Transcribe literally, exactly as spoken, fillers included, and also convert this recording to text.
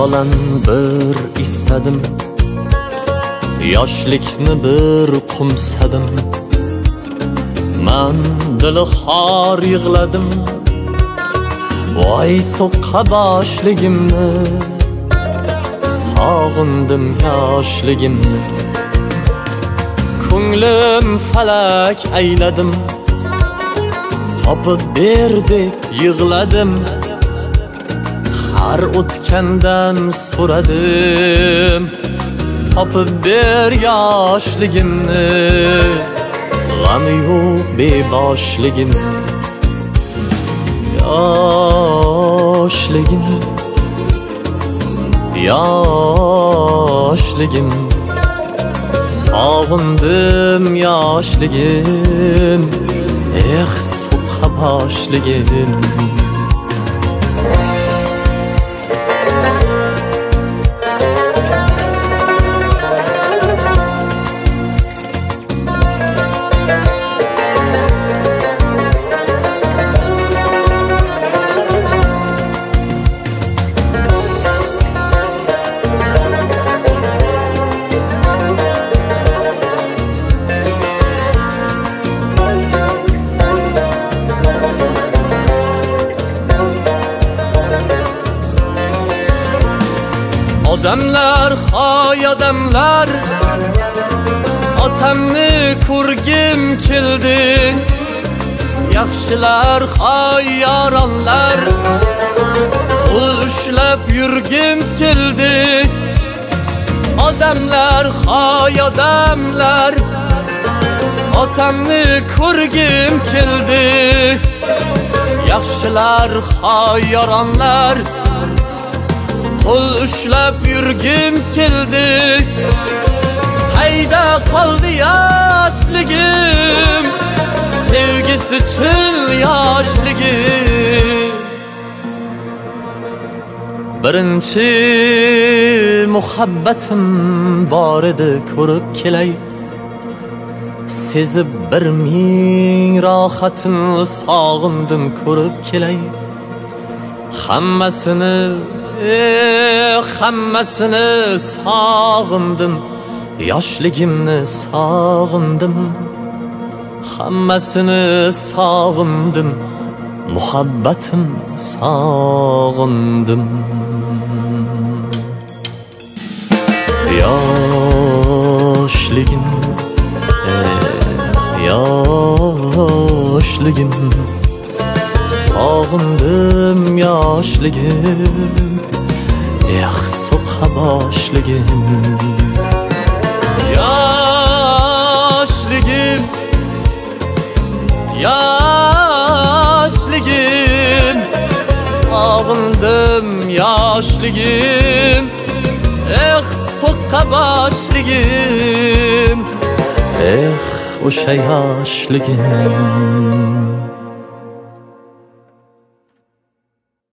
Halan bir istadim, yoshlikni bir qumsadim. Man dili xor yig'ladim, voy so'qqa boshligimni. Sog'indim yoshligimni, ko'nglim falak ayladim. Topib ber deb yig'ladim, har o'tgandan so'radim. Topib ber yoshligimni, g'ami yo'q beboshligim. Yoshligim, yoshligim, sog'indim yoshligim. Eh, so'qqa boshligim. Odamlar, hoy odamlar, otamni ko'rgim keldi. Yaxshilar, hoy yoronlar, qo'l ushlab yurgim keldi. Odamlar, hoy odamlar, otamni ko'rgim keldi. Yaxshilar, hoy yoronlar, qo'l ushlab yurgim keldi. Qayda qoldi yoshligim, sevgisi chil yoshligim. Birinchi muhabbatim bor edi, ko'rib kelay. Sezib bir ming rohatini sog'indim, ko'rib kelay. Hammasini Eh, hammasini sog'indim, yoshligimni sog'indim. Hammasini sog'indim, muhabbatim sog'indim. Yoshligim, eh, yoshligim, sog'indim yoshligim. Eh, so'qqa boshligim. Yoshligim, yoshligim, sog'indim yoshligim. Eh, so'qqa boshligim. Eh, o'sha yoshligim.